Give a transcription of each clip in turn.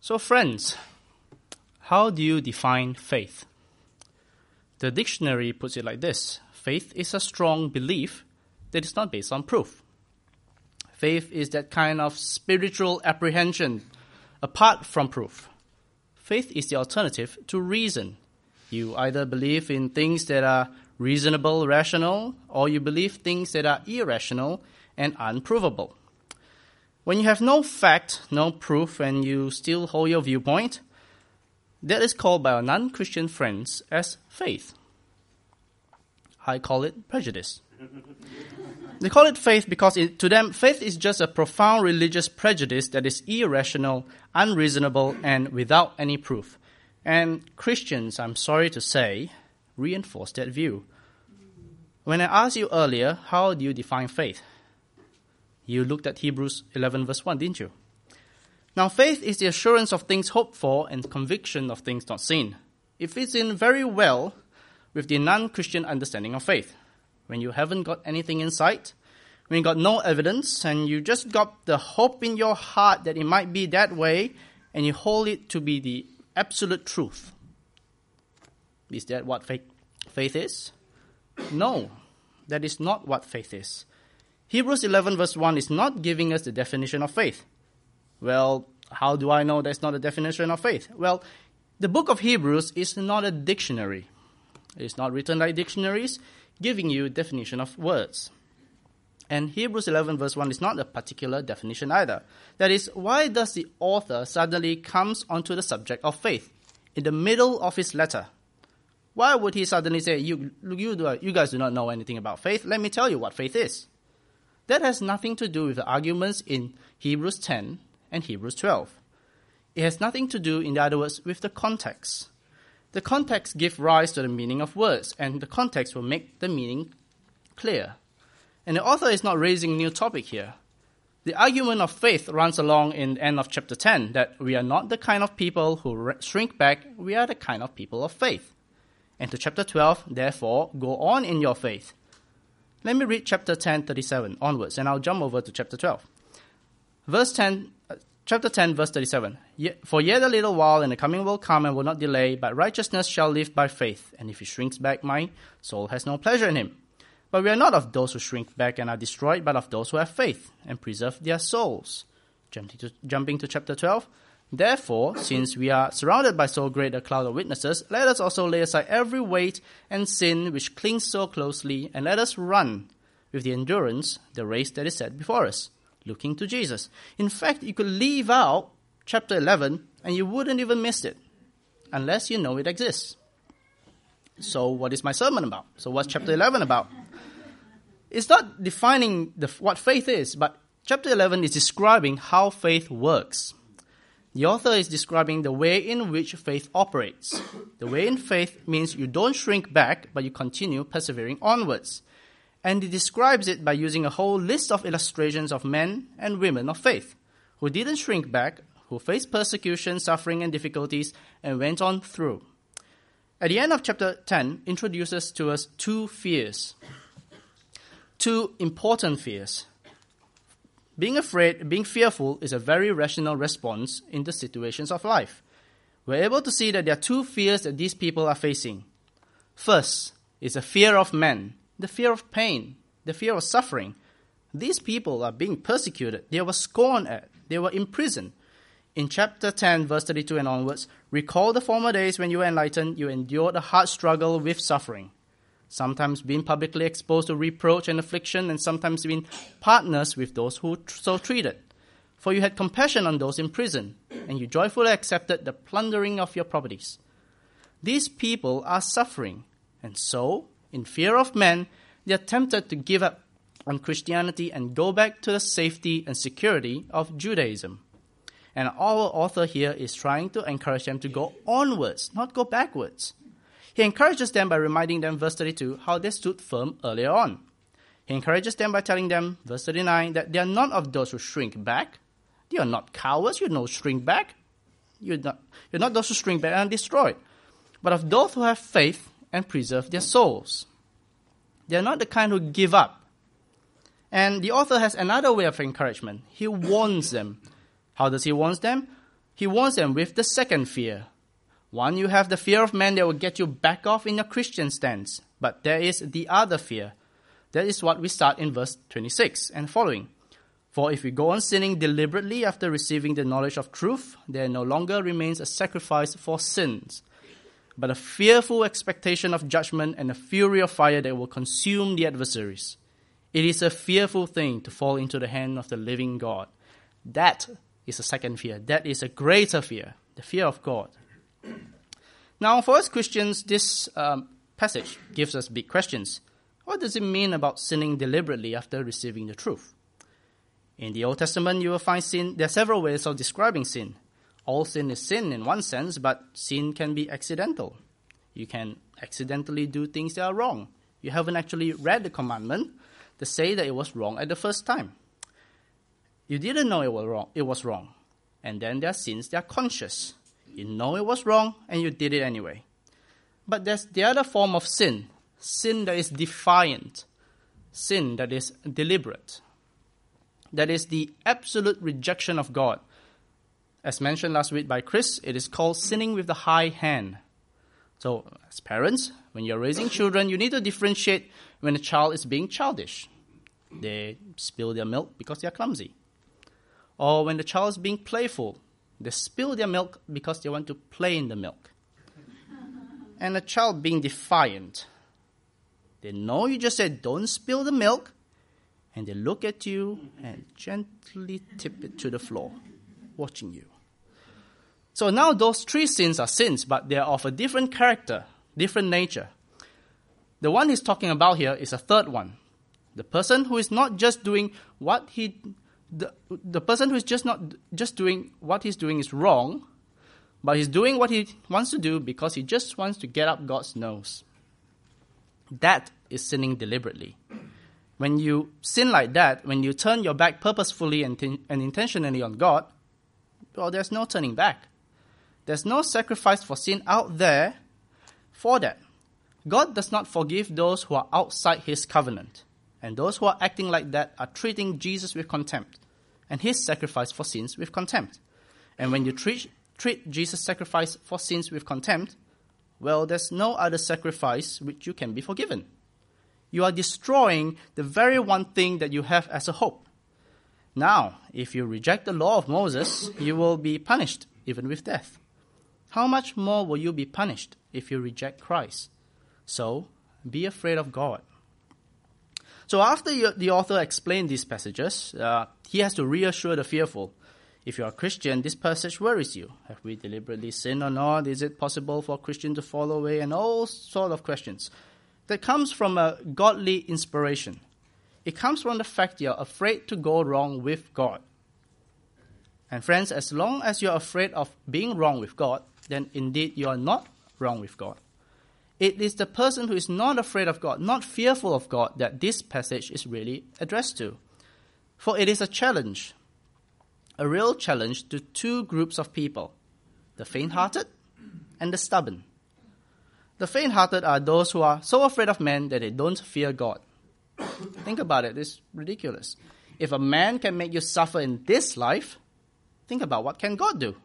So friends, how do you define faith? The dictionary puts it like this. Faith is a strong belief that is not based on proof. Faith is that kind of spiritual apprehension apart from proof. Faith is the alternative to reason. You either believe in things that are reasonable, rational, or you believe things that are irrational and unprovable. When you have no fact, no proof, and you still hold your viewpoint, that is called by our non-Christian friends as faith. I call it prejudice. They call it faith because to them, faith is just a profound religious prejudice that is irrational, unreasonable, and without any proof. And Christians, I'm sorry to say, reinforce that view. When I asked you earlier, how do you define faith? You looked at Hebrews 11 verse 1, didn't you? Now, faith is the assurance of things hoped for and conviction of things not seen. It fits in very well with the non-Christian understanding of faith. When you haven't got anything in sight, when you got no evidence, and you just got the hope in your heart that it might be that way, and you hold it to be the absolute truth. Is that what faith is? No, that is not what faith is. Hebrews 11 verse 1 is not giving us the definition of faith. Well, how do I know that's not a definition of faith? Well, the book of Hebrews is not a dictionary. It's not written like dictionaries, giving you definition of words. And Hebrews 11 verse 1 is not a particular definition either. That is, why does the author suddenly comes onto the subject of faith in the middle of his letter? Why would he suddenly say, you guys do not know anything about faith? Let me tell you what faith is. That has nothing to do with the arguments in Hebrews 10 and Hebrews 12. It has nothing to do, in other words, with the context. The context gives rise to the meaning of words, and the context will make the meaning clear. And the author is not raising a new topic here. The argument of faith runs along in the end of chapter 10, that we are not the kind of people who shrink back, we are the kind of people of faith. And to chapter 12, therefore, go on in your faith. Let me read chapter 10, 37 onwards, and I'll jump over to chapter 12. Chapter 10, verse 37. For yet a little while, and the coming will come and will not delay, but righteousness shall live by faith. And if he shrinks back, my soul has no pleasure in him. But we are not of those who shrink back and are destroyed, but of those who have faith and preserve their souls. Jumping to chapter 12. Therefore, since we are surrounded by so great a cloud of witnesses, let us also lay aside every weight and sin which clings so closely, and let us run with the endurance the race that is set before us, looking to Jesus. In fact, you could leave out chapter 11 and you wouldn't even miss it, unless you know it exists. So what is my sermon about? So what's chapter 11 about? It's not defining what faith is, but chapter 11 is describing how faith works. The author is describing the way in which faith operates. The way in faith means you don't shrink back, but you continue persevering onwards. And he describes it by using a whole list of illustrations of men and women of faith who didn't shrink back, who faced persecution, suffering, and difficulties, and went on through. At the end of chapter 10, introduces to us two fears, two important fears. Being afraid, being fearful is a very rational response in the situations of life. We're able to see that there are two fears that these people are facing. First is the fear of men, the fear of pain, the fear of suffering. These people are being persecuted. They were scorned at. They were imprisoned. In chapter 10, verse 32 and onwards, recall the former days when you were enlightened, you endured a hard struggle with suffering. Sometimes being publicly exposed to reproach and affliction, and sometimes being partners with those who so treated. For you had compassion on those in prison, and you joyfully accepted the plundering of your properties. These people are suffering, and so, in fear of men, they are tempted to give up on Christianity and go back to the safety and security of Judaism. And our author here is trying to encourage them to go onwards, not go backwards. He encourages them by reminding them, verse 32, how they stood firm earlier on. He encourages them by telling them, verse 39, that they are not of those who shrink back. They are not cowards. You don't shrink back. You're not those who shrink back and are destroyed, but of those who have faith and preserve their souls. They are not the kind who give up. And the author has another way of encouragement. He warns them. How does he warn them? He warns them with the second fear. One, you have the fear of man that will get you back off in your Christian stance. But there is the other fear. That is what we start in verse 26 and following. For if we go on sinning deliberately after receiving the knowledge of truth, there no longer remains a sacrifice for sins, but a fearful expectation of judgment and a fury of fire that will consume the adversaries. It is a fearful thing to fall into the hand of the living God. That is a second fear. That is a greater fear, the fear of God. Now, for us Christians, this passage gives us big questions. What does it mean about sinning deliberately after receiving the truth? In the Old Testament, you will find sin. There are several ways of describing sin. All sin is sin in one sense, but sin can be accidental. You can accidentally do things that are wrong. You haven't actually read the commandment to say that it was wrong at the first time. You didn't know it was wrong. And then there are sins that are conscious. You know it was wrong, and you did it anyway. But there's the other form of sin that is defiant, sin that is deliberate. That is the absolute rejection of God. As mentioned last week by Chris, it is called sinning with the high hand. So, as parents, when you're raising children, you need to differentiate when a child is being childish. They spill their milk because they're clumsy. Or when the child is being playful, they spill their milk because they want to play in the milk. And a child being defiant, they know you just said, don't spill the milk, and they look at you and gently tip it to the floor, watching you. So now those three sins are sins, but they are of a different character, different nature. The one he's talking about here is a third one. The person who is not just doing what the person who is just not just doing what he's doing is wrong, but he's doing what he wants to do because he just wants to get up God's nose. That is sinning deliberately. When you sin like that, when you turn your back purposefully and intentionally on God, well, there's no turning back. There's no sacrifice for sin out there for that. God does not forgive those who are outside his covenant. And those who are acting like that are treating Jesus with contempt and his sacrifice for sins with contempt. And when you treat Jesus' sacrifice for sins with contempt, well, there's no other sacrifice which you can be forgiven. You are destroying the very one thing that you have as a hope. Now, if you reject the law of Moses, you will be punished, even with death. How much more will you be punished if you reject Christ? So, be afraid of God. So after the author explained these passages, he has to reassure the fearful. If you are a Christian, this passage worries you. Have we deliberately sinned or not? Is it possible for a Christian to fall away? And all sort of questions. That comes from a godly inspiration. It comes from the fact you're afraid to go wrong with God. And friends, as long as you're afraid of being wrong with God, then indeed you are not wrong with God. It is the person who is not afraid of God, not fearful of God, that this passage is really addressed to. For it is a challenge, a real challenge to two groups of people, the faint-hearted and the stubborn. The faint-hearted are those who are so afraid of men that they don't fear God. Think about it, it's ridiculous. If a man can make you suffer in this life, think about what can God do.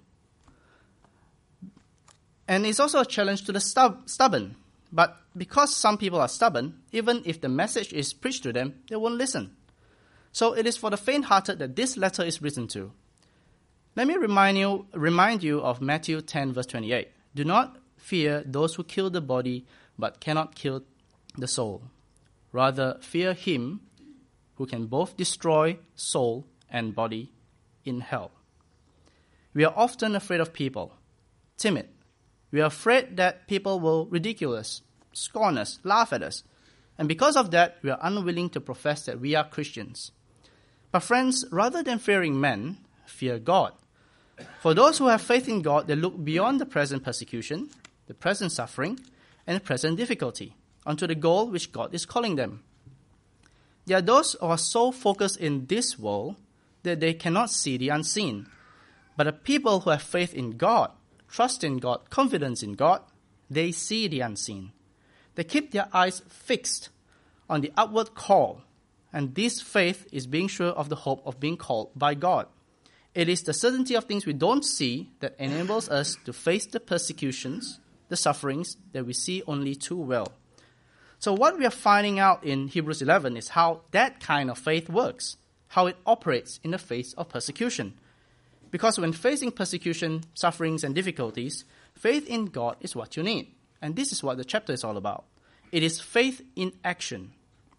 And it's also a challenge to the stubborn. But because some people are stubborn, even if the message is preached to them, they won't listen. So it is for the faint-hearted that this letter is written to. Let me remind you of Matthew 10, verse 28. Do not fear those who kill the body, but cannot kill the soul. Rather, fear him who can both destroy soul and body in hell. We are often afraid of people, timid. We are afraid that people will ridicule us, scorn us, laugh at us. And because of that, we are unwilling to profess that we are Christians. But friends, rather than fearing men, fear God. For those who have faith in God, they look beyond the present persecution, the present suffering, and the present difficulty, onto the goal which God is calling them. There are those who are so focused in this world that they cannot see the unseen. But the people who have faith in God, trust in God, confidence in God, they see the unseen. They keep their eyes fixed on the upward call, and this faith is being sure of the hope of being called by God. It is the certainty of things we don't see that enables us to face the persecutions, the sufferings that we see only too well. So what we are finding out in Hebrews 11 is how that kind of faith works, how it operates in the face of persecution. Because when facing persecution, sufferings, and difficulties, faith in God is what you need. And this is what the chapter is all about. It is faith in action.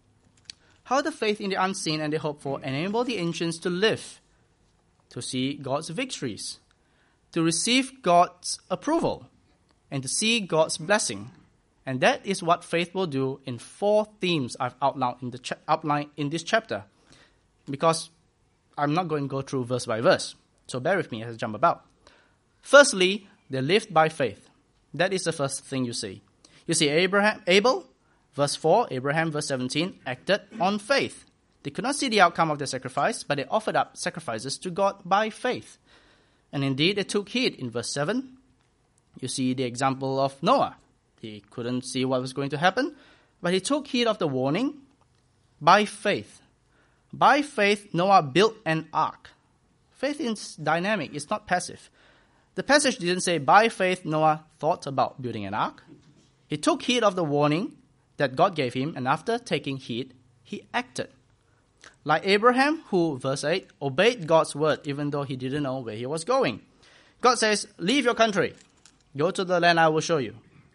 How the faith in the unseen and the hoped for enable the ancients to live, to see God's victories, to receive God's approval, and to see God's blessing. And that is what faith will do in 4 themes I've outlined in this chapter. Because I'm not going to go through verse by verse. So bear with me as I jump about. Firstly, they lived by faith. That is the first thing you see. You see Abel, verse 4, Abraham, verse 17, acted on faith. They could not see the outcome of their sacrifice, but they offered up sacrifices to God by faith. And indeed, they took heed. In verse 7, you see the example of Noah. He couldn't see what was going to happen, but he took heed of the warning by faith. By faith, Noah built an ark. Faith is dynamic, it's not passive. The passage didn't say, by faith, Noah thought about building an ark. He took heed of the warning that God gave him, and after taking heed, he acted. Like Abraham, who, verse 8, obeyed God's word even though he didn't know where he was going. God says, leave your country. Go to the land I will show you.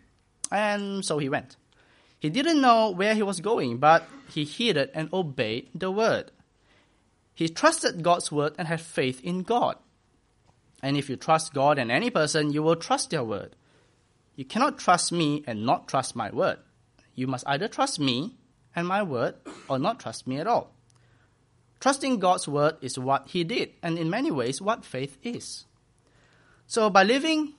And so he went. He didn't know where he was going, but he heeded and obeyed the word. He trusted God's word and had faith in God. And if you trust God and any person, you will trust their word. You cannot trust me and not trust my word. You must either trust me and my word or not trust me at all. Trusting God's word is what he did, and in many ways what faith is. So living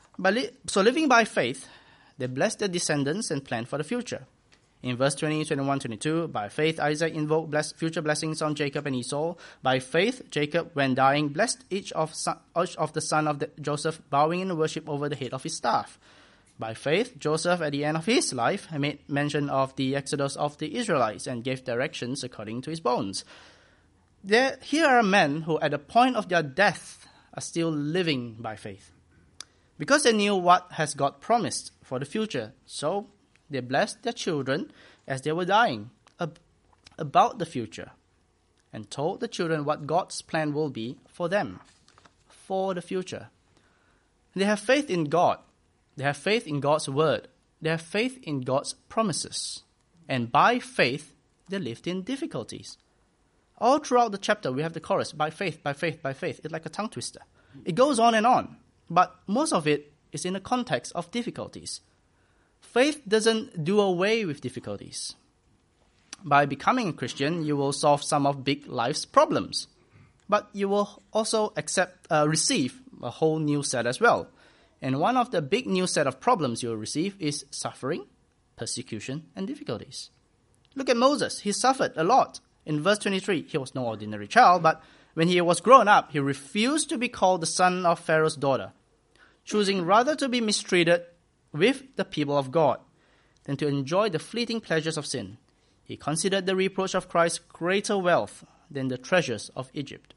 by faith, they blessed their descendants and planned for the future. In verse 20, 21, 22, by faith Isaac invoked future blessings on Jacob and Esau. By faith Jacob, when dying, blessed each of the son of Joseph, bowing in worship over the head of his staff. By faith Joseph, at the end of his life, made mention of the exodus of the Israelites and gave directions according to his bones. Here are men who at the point of their death are still living by faith, because they knew what has God promised for the future. So they blessed their children as they were dying about the future and told the children what God's plan will be for them, for the future. They have faith in God. They have faith in God's word. They have faith in God's promises. And by faith, they lived in difficulties. All throughout the chapter, we have the chorus, by faith, by faith, by faith. It's like a tongue twister. It goes on and on, but most of it is in the context of difficulties. Faith doesn't do away with difficulties. By becoming a Christian, you will solve some of big life's problems, but you will also receive a whole new set as well. And one of the big new set of problems you will receive is suffering, persecution, and difficulties. Look at Moses. He suffered a lot. In verse 23, he was no ordinary child, but when he was grown up, he refused to be called the son of Pharaoh's daughter, choosing rather to be mistreated with the people of God than to enjoy the fleeting pleasures of sin. He considered the reproach of Christ greater wealth than the treasures of Egypt.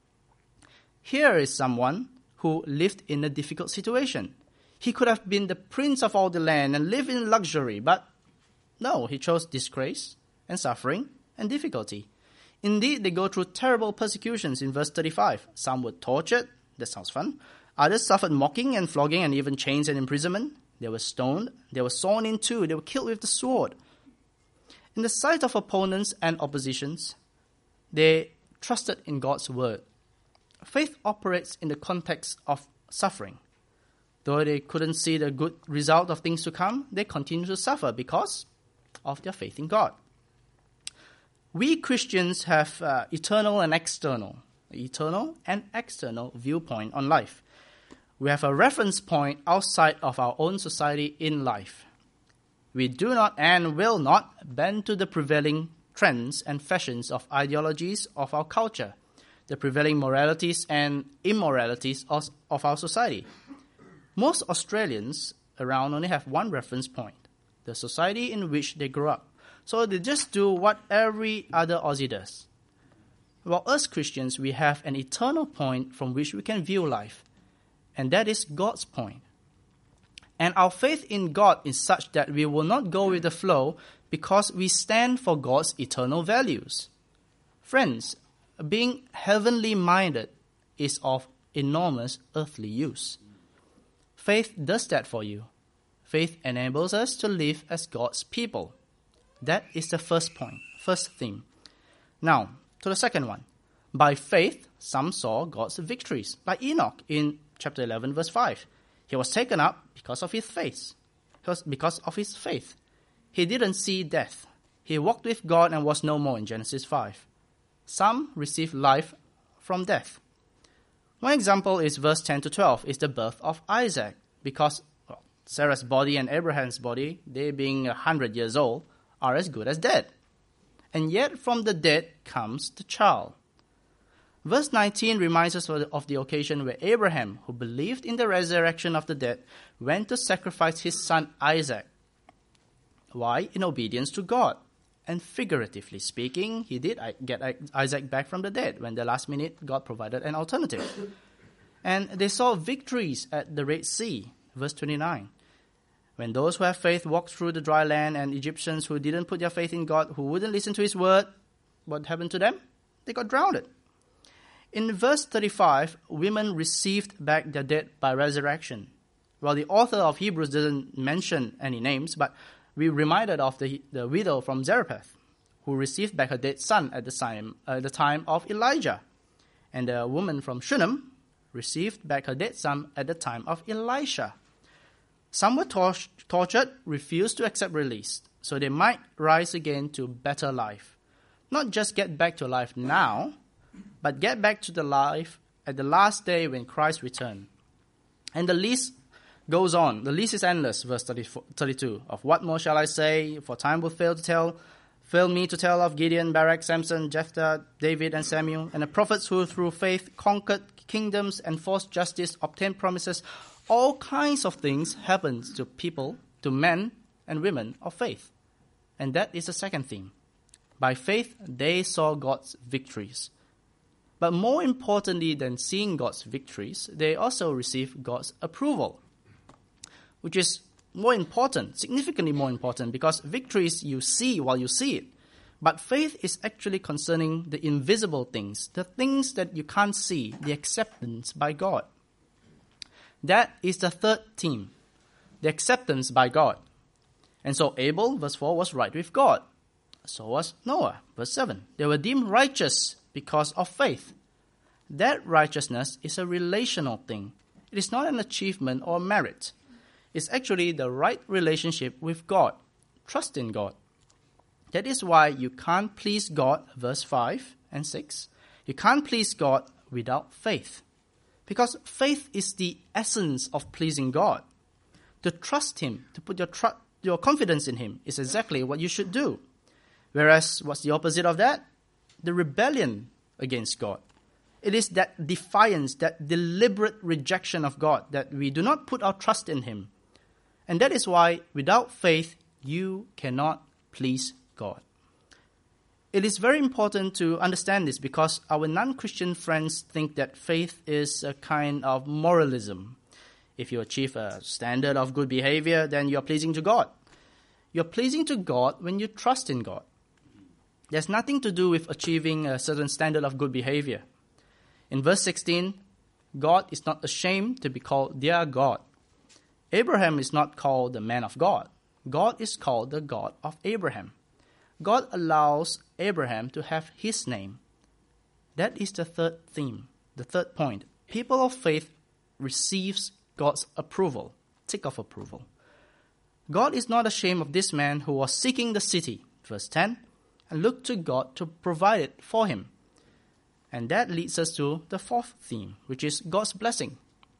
Here is someone who lived in a difficult situation. He could have been the prince of all the land and live in luxury, but no, he chose disgrace and suffering and difficulty. Indeed, they go through terrible persecutions in verse 35. Some were tortured. That sounds fun. Others suffered mocking and flogging and even chains and imprisonment. They were stoned. They were sawn in two. They were killed with the sword. In the sight of opponents and oppositions, they trusted in God's word. Faith operates in the context of suffering. Though they couldn't see the good result of things to come, they continue to suffer because of their faith in God. We Christians have eternal and external viewpoint on life. We have a reference point outside of our own society in life. We do not and will not bend to the prevailing trends and fashions of ideologies of our culture, the prevailing moralities and immoralities of our society. Most Australians around only have one reference point, the society in which they grew up. So they just do what every other Aussie does. Well, us Christians, we have an eternal point from which we can view life, and that is God's point. And our faith in God is such that we will not go with the flow because we stand for God's eternal values. Friends, being heavenly minded is of enormous earthly use. Faith does that for you. Faith enables us to live as God's people. That is the first point, first theme. Now, to the second one. By faith, some saw God's victories, like Enoch in chapter 11, verse 5. He was taken up because of his faith. Because of his faith. He didn't see death. He walked with God and was no more in Genesis 5. Some received life from death. One example is verse 10 to 12, is the birth of Isaac. Because Sarah's body and Abraham's body, they being 100 years old, are as good as dead. And yet from the dead comes the child. Verse 19 reminds us of the occasion where Abraham, who believed in the resurrection of the dead, went to sacrifice his son Isaac. Why? In obedience to God. And figuratively speaking, he did get Isaac back from the dead when the last minute God provided an alternative. And they saw victories at the Red Sea. Verse 29. When those who have faith walked through the dry land, and Egyptians who didn't put their faith in God, who wouldn't listen to his word, what happened to them? They got drowned. In verse 35, women received back their dead by resurrection. Well, the author of Hebrews doesn't mention any names, but we're reminded of the widow from Zarephath, who received back her dead son at the time of Elijah. And the woman from Shunem received back her dead son at the time of Elisha. Some were tortured, refused to accept release, so they might rise again to better life. Not just get back to life now, but get back to the life at the last day when Christ returned. And the list goes on. The list is endless, verse 32. Of what more shall I say? For time will fail me to tell of Gideon, Barak, Samson, Jephthah, David, and Samuel, and the prophets who through faith conquered kingdoms, enforced justice, obtained promises. All kinds of things happened to people, to men and women of faith. And that is the second theme. By faith, they saw God's victories. But more importantly than seeing God's victories, they also received God's approval, which is more important, significantly more important, because victories you see while you see it. But faith is actually concerning the invisible things, the things that you can't see, the acceptance by God. That is the third theme, the acceptance by God. And so Abel, verse 4, was right with God. So was Noah, verse 7. They were deemed righteous because of faith. That righteousness is a relational thing. It is not an achievement or merit. It's actually the right relationship with God. Trust in God. That is why you can't please God, verse 5 and 6. You can't please God without faith. Because faith is the essence of pleasing God. To trust Him, to put your confidence in Him is exactly what you should do. Whereas, what's the opposite of that? The rebellion against God. It is that defiance, that deliberate rejection of God, that we do not put our trust in Him. And that is why, without faith, you cannot please God. It is very important to understand this because our non-Christian friends think that faith is a kind of moralism. If you achieve a standard of good behavior, then you are pleasing to God. You're pleasing to God when you trust in God. There's nothing to do with achieving a certain standard of good behavior. In verse 16, God is not ashamed to be called their God. Abraham is not called the man of God. God is called the God of Abraham. God allows Abraham to have his name. That is the third theme, the third point. People of faith receives God's approval, tick of approval. God is not ashamed of this man who was seeking the city, verse 10, and looked to God to provide it for him. And that leads us to the fourth theme, which is God's blessing.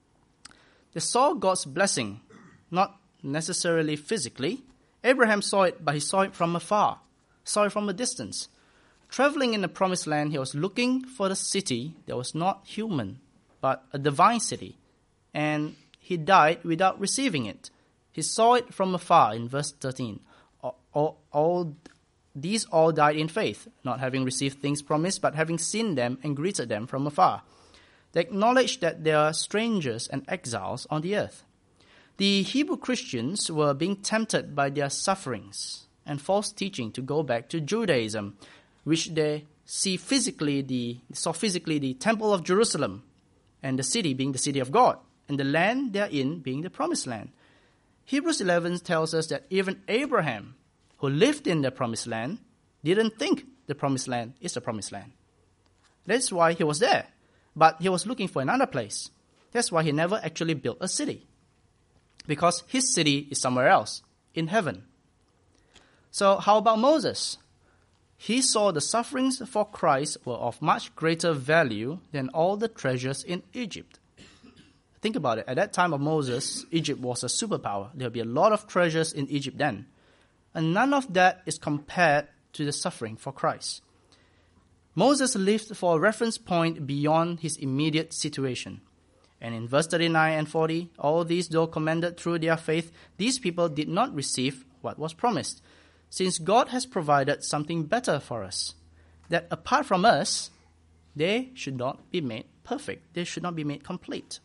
They saw God's blessing, not necessarily physically. Abraham saw it, but he saw it from afar, saw it from a distance. Traveling in the promised land, he was looking for the city that was not human, but a divine city. And he died without receiving it. He saw it from afar in verse 13. All These all died in faith, not having received things promised, but having seen them and greeted them from afar. They acknowledged that they are strangers and exiles on the earth. The Hebrew Christians were being tempted by their sufferings and false teaching to go back to Judaism, which they saw physically the Temple of Jerusalem and the city being the city of God, and the land they are in being the Promised Land. Hebrews 11 tells us that even Abraham, who lived in the Promised Land, didn't think the Promised Land is the Promised Land. That's why he was there, but he was looking for another place. That's why he never actually built a city, because his city is somewhere else, in heaven. So how about Moses? He saw the sufferings for Christ were of much greater value than all the treasures in Egypt. Think about it. At that time of Moses, Egypt was a superpower. There would be a lot of treasures in Egypt then. And none of that is compared to the suffering for Christ. Moses lived for a reference point beyond his immediate situation. And in verse 39 and 40, all these, though commended through their faith, these people did not receive what was promised, since God has provided something better for us, that apart from us, they should not be made perfect. They should not be made complete.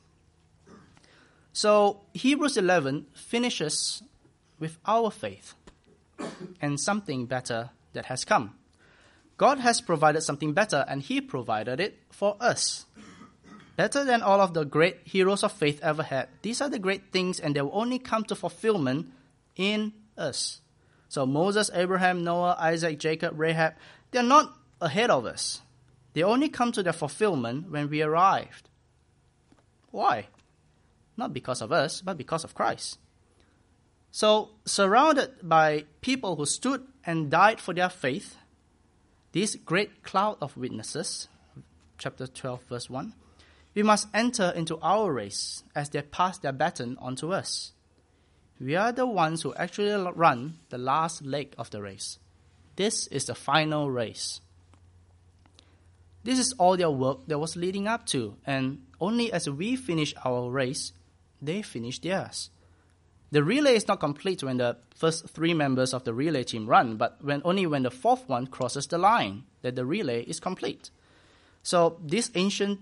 So Hebrews 11 finishes with our faith and something better that has come. God has provided something better, and He provided it for us. Better than all of the great heroes of faith ever had. These are the great things, and they will only come to fulfillment in us. So Moses, Abraham, Noah, Isaac, Jacob, Rahab, they're not ahead of us. They only come to their fulfillment when we arrived. Why? Not because of us, but because of Christ. So, surrounded by people who stood and died for their faith, this great cloud of witnesses, chapter 12, verse 1, we must enter into our race as they pass their baton on to us. We are the ones who actually run the last leg of the race. This is the final race. This is all their work that was leading up to, and only as we finish our race, they finish theirs. The relay is not complete when the first three members of the relay team run, but only when the fourth one crosses the line that the relay is complete. So these ancient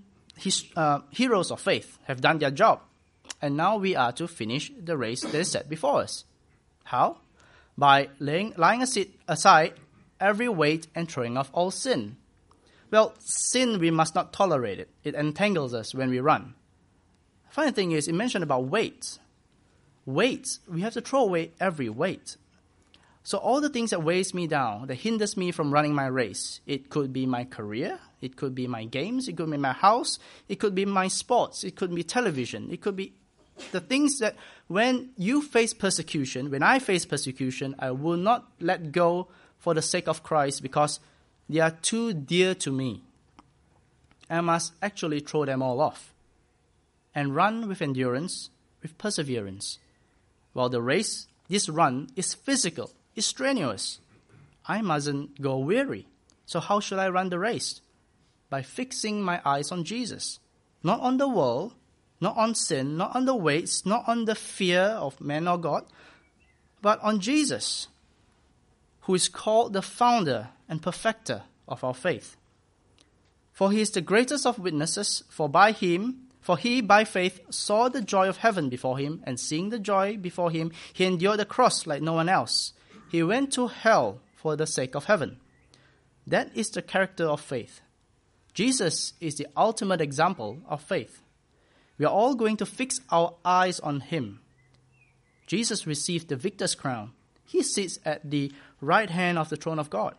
heroes of faith have done their job, and now we are to finish the race that is set before us. How? By laying aside every weight and throwing off all sin. Well, sin, we must not tolerate it. It entangles us when we run. The funny thing is, it mentioned about weights. Weights, we have to throw away every weight. So all the things that weighs me down, that hinders me from running my race, it could be my career, it could be my games, it could be my house, it could be my sports, it could be television, it could be the things that when you face persecution, when I face persecution, I will not let go for the sake of Christ because they are too dear to me. I must actually throw them all off and run with endurance, with perseverance. While the race, this run, is physical, is strenuous. I mustn't go weary. So how should I run the race? By fixing my eyes on Jesus. Not on the world, not on sin, not on the weights, not on the fear of man or God, but on Jesus, who is called the founder and perfecter of our faith. For he is the greatest of witnesses, for he by faith saw the joy of heaven before him, and seeing the joy before him, he endured the cross like no one else. He went to hell for the sake of heaven. That is the character of faith. Jesus is the ultimate example of faith. We are all going to fix our eyes on him. Jesus received the victor's crown. He sits at the right hand of the throne of God.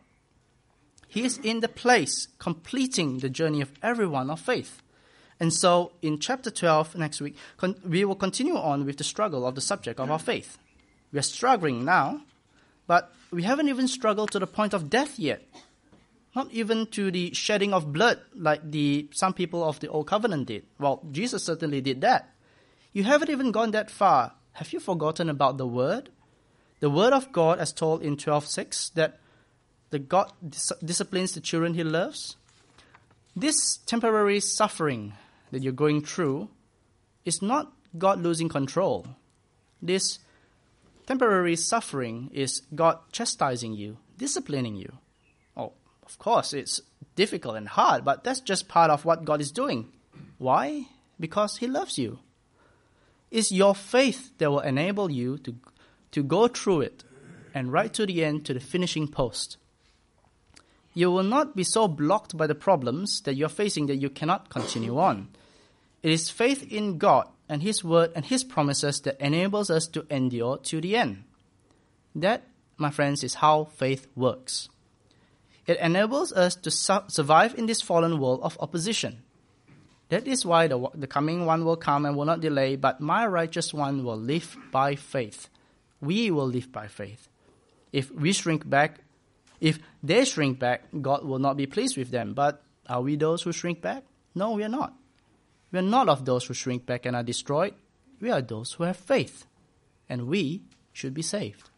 He is in the place, completing the journey of everyone of faith. And so, in chapter 12 next week, we will continue on with the struggle of the subject of our faith. We are struggling now, but we haven't even struggled to the point of death yet. Not even to the shedding of blood like some people of the Old Covenant did. Well, Jesus certainly did that. You haven't even gone that far. Have you forgotten about the Word? The Word of God, as told in 12:6, that the God disciplines the children he loves. This temporary suffering that you're going through is not God losing control. This temporary suffering is God chastising you, disciplining you. Oh, of course, it's difficult and hard, but that's just part of what God is doing. Why? Because He loves you. It's your faith that will enable you to go through it and right to the end, to the finishing post. You will not be so blocked by the problems that you're facing that you cannot continue on. It is faith in God and His word and His promises that enables us to endure to the end. That, my friends, is how faith works. It enables us to survive in this fallen world of opposition. That is why the coming one will come and will not delay, but my righteous one will live by faith. We will live by faith. If they shrink back, God will not be pleased with them. But are we those who shrink back? No, we are not. We are not of those who shrink back and are destroyed. We are those who have faith. And we should be saved.